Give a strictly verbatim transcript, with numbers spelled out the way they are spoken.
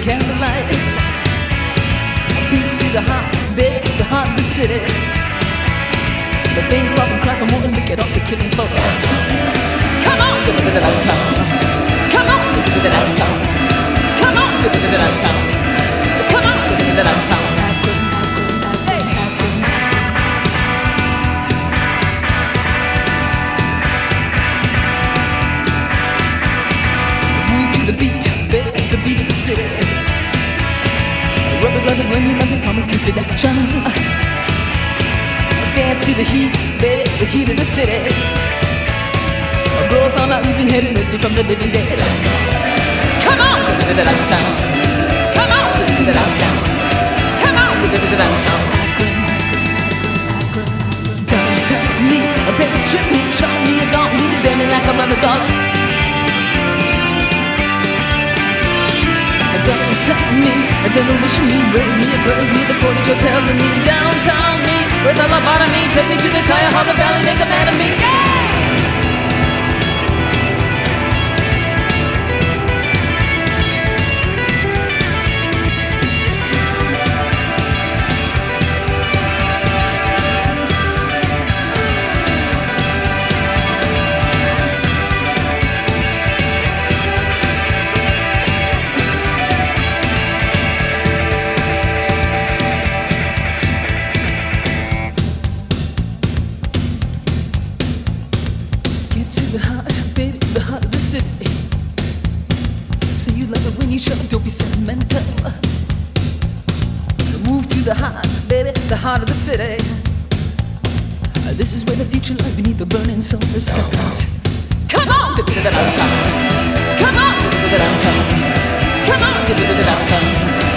candlelight. Beat to the heart, baby, the heart of the city. The veins pop and cry for more and look at all the killing floor. Come on, get to the downtown. Come on, get to the downtown. Come on, get to the downtown. Come on, get to the downtown. Move to the beat, baby, the beat of the city. Rubber glove when you love me, promise me to action. Dance to the heat, baby, the heat of the city. Blow from my oozing head and raise me from the living dead. Come on, get to the downtown. Come on, get to the downtown. Come on, get to the downtown. Downtown me, a baby strip me, try me, adult me, bear me like a rubber dollar. Downtown me, a demolition me, raise me, and praise me, the portage hotel and me. Downtown me, with a lobotomy, take me to the Cuyahoga Valley, make a man of me. Yeah! To the heart, baby, the heart of the city. Say you love it when you show, don't be sentimental. Move to the heart, baby, the heart of the city. This is where the future lies beneath the burning sulfur skies. Come on, get to the downtown. Come on, get to the downtown. Come on, get to the downtown.